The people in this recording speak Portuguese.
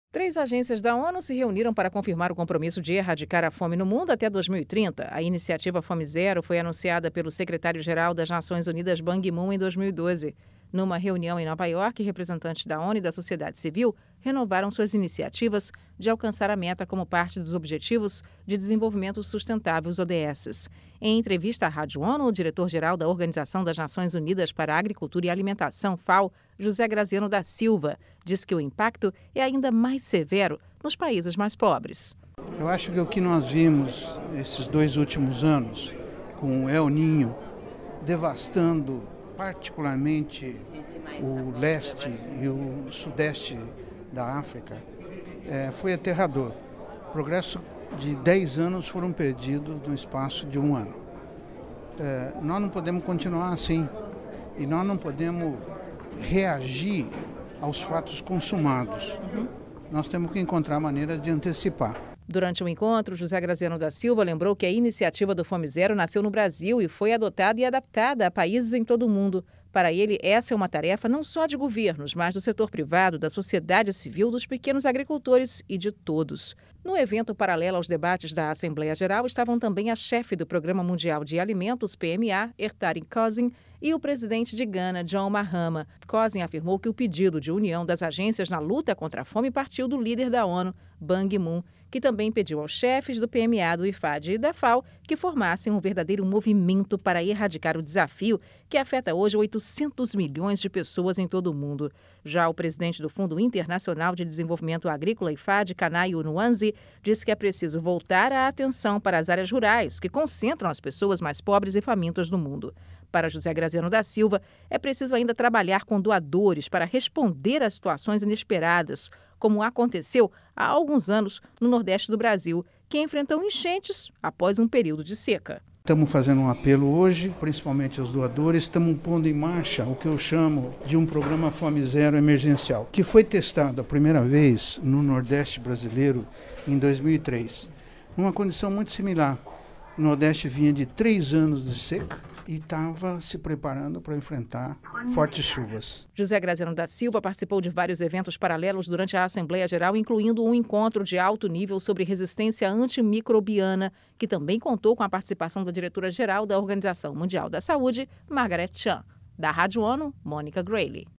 Três agências da ONU se reuniram para confirmar o compromisso de erradicar a fome no mundo até 2030. A iniciativa Fome Zero foi anunciada pelo secretário-geral das Nações Unidas, Ban Ki-moon, em 2012. Numa reunião em Nova York, representantes da ONU e da sociedade civil renovaram suas iniciativas de alcançar a meta como parte dos Objetivos de Desenvolvimento Sustentável, os ODS. Em entrevista à Rádio ONU, o diretor-geral da Organização das Nações Unidas para a Agricultura e Alimentação, FAO, José Graziano da Silva, diz que o impacto é ainda mais severo nos países mais pobres. Eu acho que o que nós vimos esses 2 últimos anos, com o El Niño devastando particularmente o leste e o sudeste da África, foi aterrador. O progresso de 10 anos foram perdidos no espaço de 1 ano. Nós não podemos continuar assim e nós não podemos reagir aos fatos consumados. Nós temos que encontrar maneiras de antecipar. Durante o encontro, José Graziano da Silva lembrou que a iniciativa do Fome Zero nasceu no Brasil e foi adotada e adaptada a países em todo o mundo. Para ele, essa é uma tarefa não só de governos, mas do setor privado, da sociedade civil, dos pequenos agricultores e de todos. No evento paralelo aos debates da Assembleia Geral estavam também a chefe do Programa Mundial de Alimentos, PMA, Ertharin Kosin, e o presidente de Gana, John Mahama. Kosin afirmou que o pedido de união das agências na luta contra a fome partiu do líder da ONU, Ban Ki-moon, que também pediu aos chefes do PMA, do IFAD e da FAO que formassem um verdadeiro movimento para erradicar o desafio que afeta hoje 800 milhões de pessoas em todo o mundo. Já o presidente do Fundo Internacional de Desenvolvimento Agrícola, IFAD, Kanayo Nwanze, disse que é preciso voltar a atenção para as áreas rurais, que concentram as pessoas mais pobres e famintas do mundo. Para José Graziano da Silva, é preciso ainda trabalhar com doadores para responder a situações inesperadas, como aconteceu há alguns anos no Nordeste do Brasil, que enfrentou enchentes após um período de seca. Estamos fazendo um apelo hoje, principalmente aos doadores, estamos pondo em marcha o que eu chamo de um programa Fome Zero emergencial, que foi testado a primeira vez no Nordeste brasileiro em 2003, numa condição muito similar. O Nordeste vinha de 3 anos de seca e estava se preparando para enfrentar fortes chuvas. José Graziano da Silva participou de vários eventos paralelos durante a Assembleia Geral, incluindo um encontro de alto nível sobre resistência antimicrobiana, que também contou com a participação da diretora-geral da Organização Mundial da Saúde, Margaret Chan. Da Rádio ONU, Mônica Grayle.